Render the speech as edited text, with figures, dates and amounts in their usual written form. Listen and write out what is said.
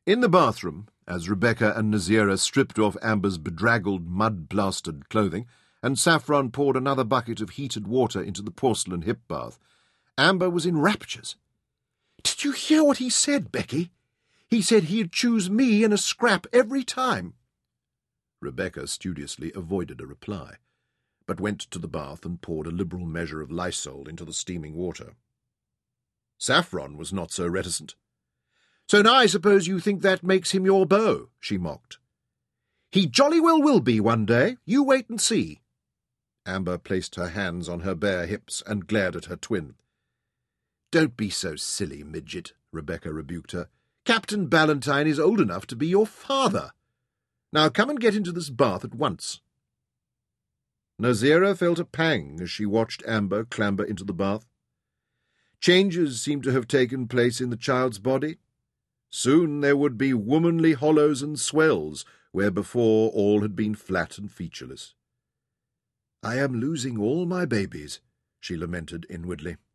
In the bathroom, as Rebecca and Nazira stripped off Amber's bedraggled, mud-plastered clothing, and Saffron poured another bucket of heated water into the porcelain hip bath, Amber was in raptures. "Did you hear what he said, Becky? He said he'd choose me in a scrap every time." Rebecca studiously avoided a reply, but went to the bath and poured a liberal measure of Lysol into the steaming water. Saffron was not so reticent. "So now I suppose you think that makes him your beau," she mocked. "He jolly well will be one day. You wait and see." Amber placed her hands on her bare hips and glared at her twin. "Don't be so silly, midget," Rebecca rebuked her. "Captain Ballantyne is old enough to be your father. Now come and get into this bath at once." Nazira felt a pang as she watched Amber clamber into the bath. Changes seemed to have taken place in the child's body. Soon there would be womanly hollows and swells, where before all had been flat and featureless. "I am losing all my babies," she lamented inwardly.